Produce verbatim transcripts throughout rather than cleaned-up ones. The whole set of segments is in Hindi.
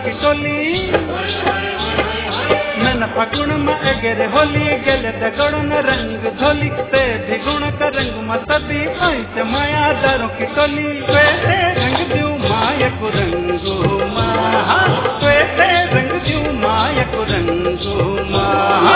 की टोली मन फागुन में एगेरे होली गेले दगड़न रंग धोली ते भिगुण का रंग मतदी ऐसे माया दारों की टोली त्वेते रंग दियो माया को रंगो मा त्वेते रंग दियो माया को रंगो मा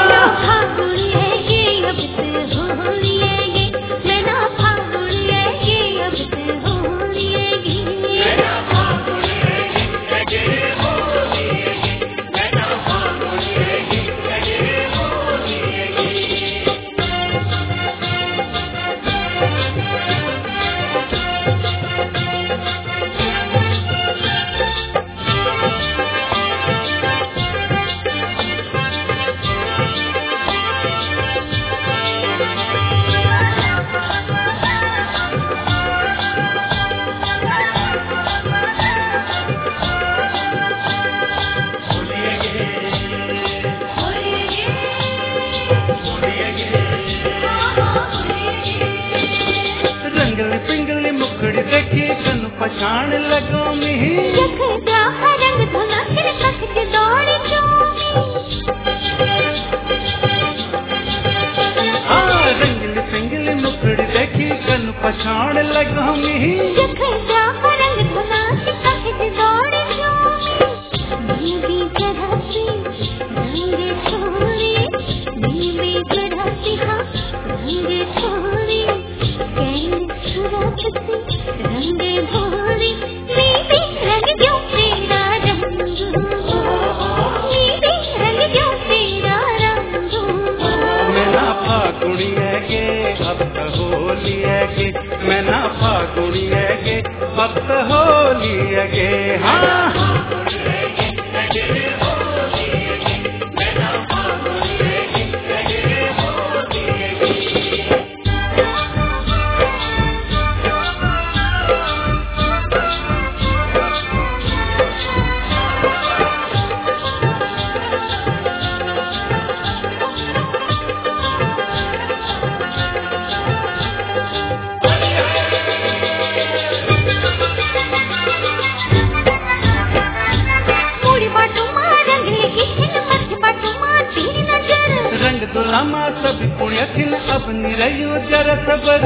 पिंगली मुखड़ी देखी कन पछाण लगो मिही रंग धुला फिर तक के दौड़ी हाँ रंगली पिंगली मुखड़ी देखी कन पछाण लगो मिही रंग धुला फिर तक के दौड़ी नीली चढ़ाती रंगे छोड़ी नीली चढ़ाती हाँ रंगे छोड़ी रंगे भोरी नीले रंग जो तेरा रंग नीले रंग जो तेरा रंग मैं ना फागुनी है के अब तो होली है के मैं ना फागुनी है के अब तो होली है के हाँ दुलामा सभी पुण्य थिन अब निरयो जरा सबर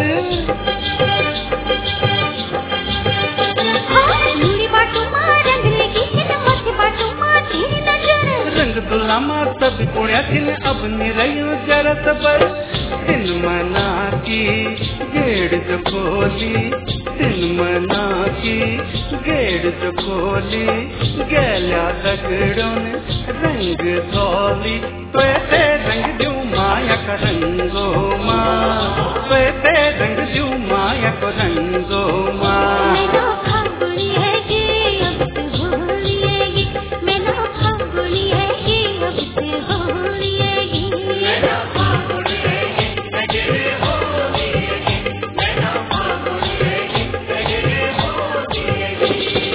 रंग दुलामा सभी पुण्य थिन अब निरयो जरा सबर दिन मना की गेड़ जो खोली दिन मना की गेड़ जो खोली गैल्या दगड़ों रंग धोली त्वेते रंग दियो माया का रंगो माँ त्वेते रंग दियो माया को रंगो माँ मैं ना फागुनी है ये अब से होली है ये मैं ना फागुनी है ये अब से होली है ये मैं ना फागुनी है ये होली है ये मैं ना फागुनी है ये होली है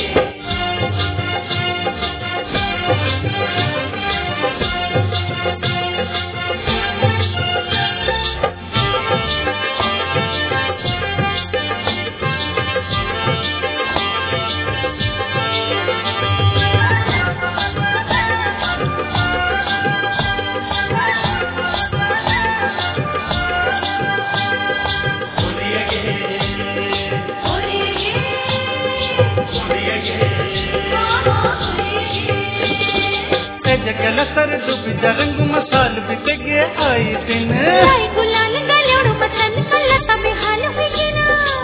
जगल सर डूब रंग मसाल बितगे आई दिन आई गुलाल गलोड़ मसन कलता बेहाल बिगिना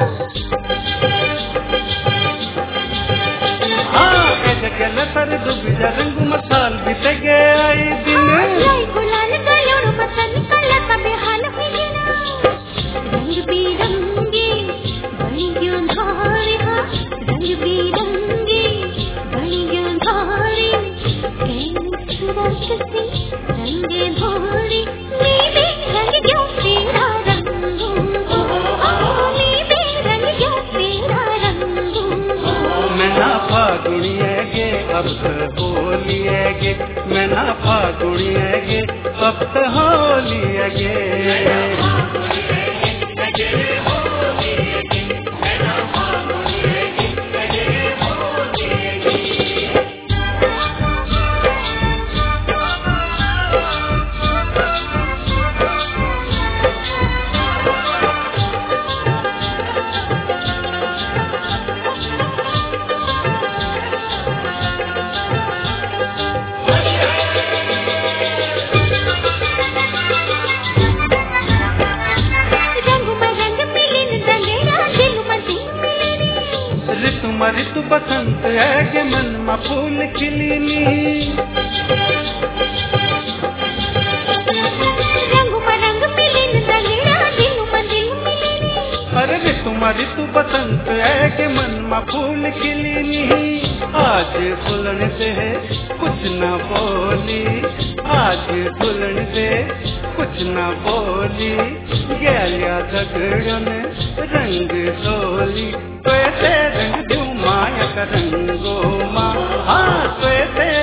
हाँ जगल सर डूब रंग मसाल बितगे आई दिन आई गुलाल गलोड़ मसन कलता बेहाल बिगिना रंग बिरंगी बड़ी क्यों धारी हाँ रंग बिरंगी बड़ी क्यों धारी रंगे भोरी नीले रंग जो तेरा रंग नीले रंग जो तेरा रंग मैं ना फागुनी है गे अब तो होली है गे मैं ना फागुनी है गे अब तो होली है गे बसंत है के मन में फूल खिलीनी रंग में रंग मिलीन दलिया दिन में दिन मिलीनी अरे ऋतु में ऋतु बसंत है के मन में फूल खिलीनी आज फूलन से कुछ न बोली आज फूलन से कुछ न बोली गैलिया झगड़न रंग सोली तो ऐसे रंग दू माया का रंगो माँ हाँ तो ऐसे